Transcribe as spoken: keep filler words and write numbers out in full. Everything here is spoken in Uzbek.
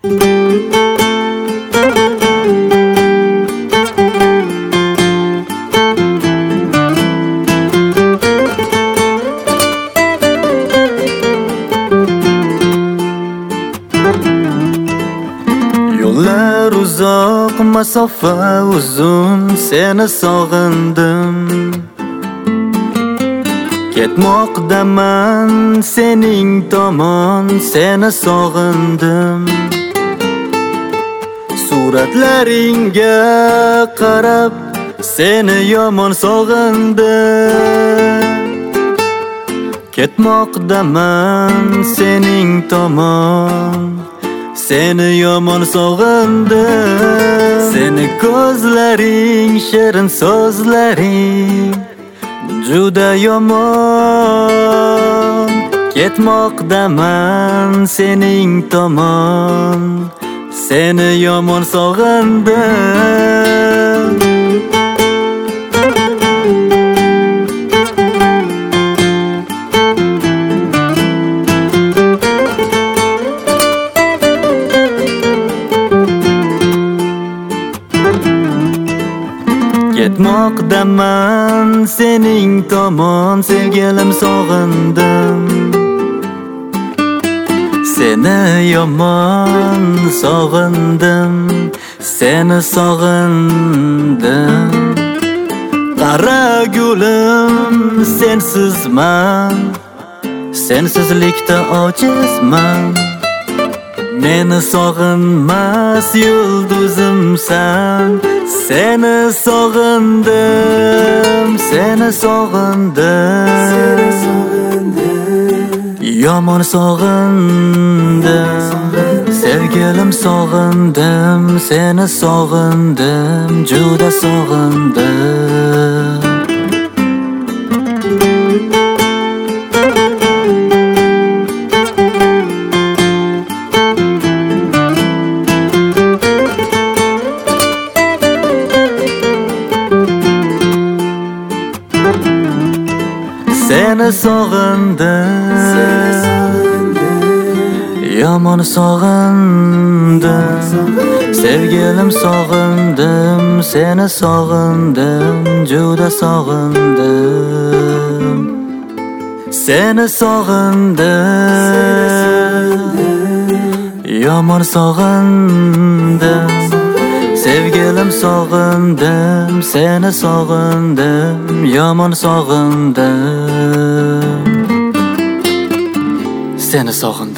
Yollar uzoq, masofa uzun, seni sog'indim. Ketmoqdaman sening tomon, seni sog'indim. Suratlaringga qarab, seni yomon sog'indim. Ketmoqdaman sening tomon, seni yomon sog'indim. Seni ko'zlaring, shirin so'zlaring juda yomon. Ketmoqdaman sening tomon, seni yomon sog'indim. Ketmoqdaman sening tomon, sevgilim sog'indim. Seni yomon sog'indim, seni sog'indim. Qara gulim, sensizman, sensizlikda ojizman. Meni sog'inmas yulduzimsan, seni sog'indim, seni sog'indim. Yomon sog'indim, sevgilim sog'indim, seni sog'indim, juda sog'indim. Seni sog'indim, yomon sog'indim. Sevgilim sog'indim, seni sog'indim, juda sog'indim. Seni sog'indim, yomon sog'indim. Sevgilim sog'indim, seni sog'indim, yomon sog'indim. Seni sog'indim.